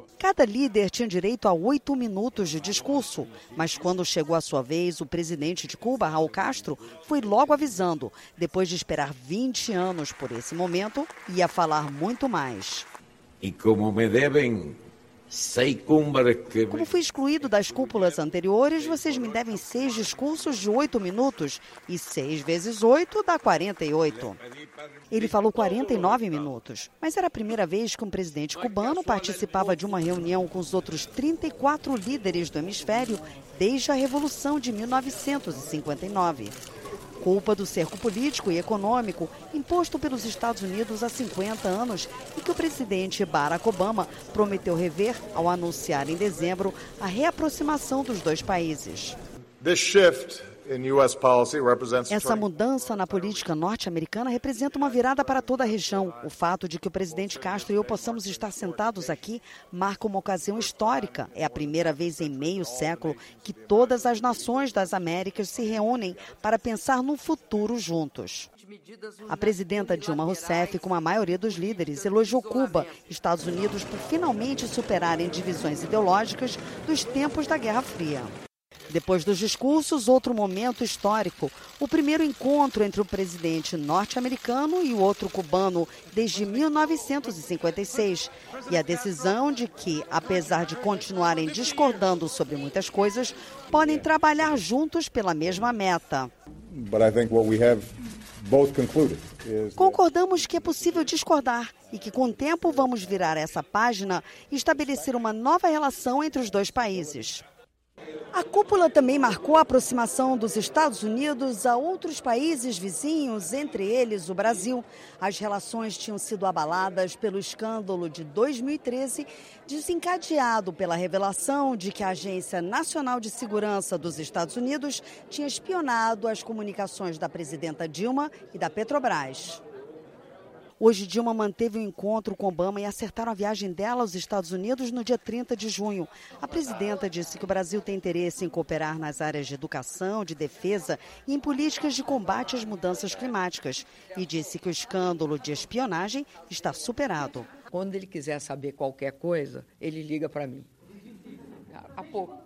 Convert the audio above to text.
Cada líder tinha direito a 8 minutos de discurso, mas quando chegou a sua vez, o presidente de Cuba, Raul Castro, foi logo avisando, depois de esperar 20 anos por esse momento, ia falar muito mais. E como me devem 6 cumbres que... Como fui excluído das cúpulas anteriores, vocês me devem 6 discursos de 8 minutos, e 6 vezes 8 dá 48. Ele falou 49 minutos, mas era a primeira vez que um presidente cubano participava de uma reunião com os outros 34 líderes do hemisfério desde a Revolução de 1959. Culpa do cerco político e econômico imposto pelos Estados Unidos há 50 anos e que o presidente Barack Obama prometeu rever ao anunciar em dezembro a reaproximação dos dois países. Essa mudança na política norte-americana representa uma virada para toda a região. O fato de que o presidente Castro e eu possamos estar sentados aqui marca uma ocasião histórica. É a primeira vez em meio século que todas as nações das Américas se reúnem para pensar no futuro juntos. A presidenta Dilma Rousseff, com a maioria dos líderes, elogiou Cuba e Estados Unidos por finalmente superarem divisões ideológicas dos tempos da Guerra Fria. Depois dos discursos, outro momento histórico, o primeiro encontro entre o presidente norte-americano e o outro cubano desde 1956, e a decisão de que, apesar de continuarem discordando sobre muitas coisas, podem trabalhar juntos pela mesma meta. Concordamos que é possível discordar e que, com o tempo, vamos virar essa página e estabelecer uma nova relação entre os dois países. A cúpula também marcou a aproximação dos Estados Unidos a outros países vizinhos, entre eles o Brasil. As relações tinham sido abaladas pelo escândalo de 2013, desencadeado pela revelação de que a Agência Nacional de Segurança dos Estados Unidos tinha espionado as comunicações da presidenta Dilma e da Petrobras. Hoje, Dilma manteve um encontro com Obama e acertaram a viagem dela aos Estados Unidos no dia 30 de junho. A presidenta disse que o Brasil tem interesse em cooperar nas áreas de educação, de defesa e em políticas de combate às mudanças climáticas. E disse que o escândalo de espionagem está superado. Quando ele quiser saber qualquer coisa, ele liga para mim. Há pouco.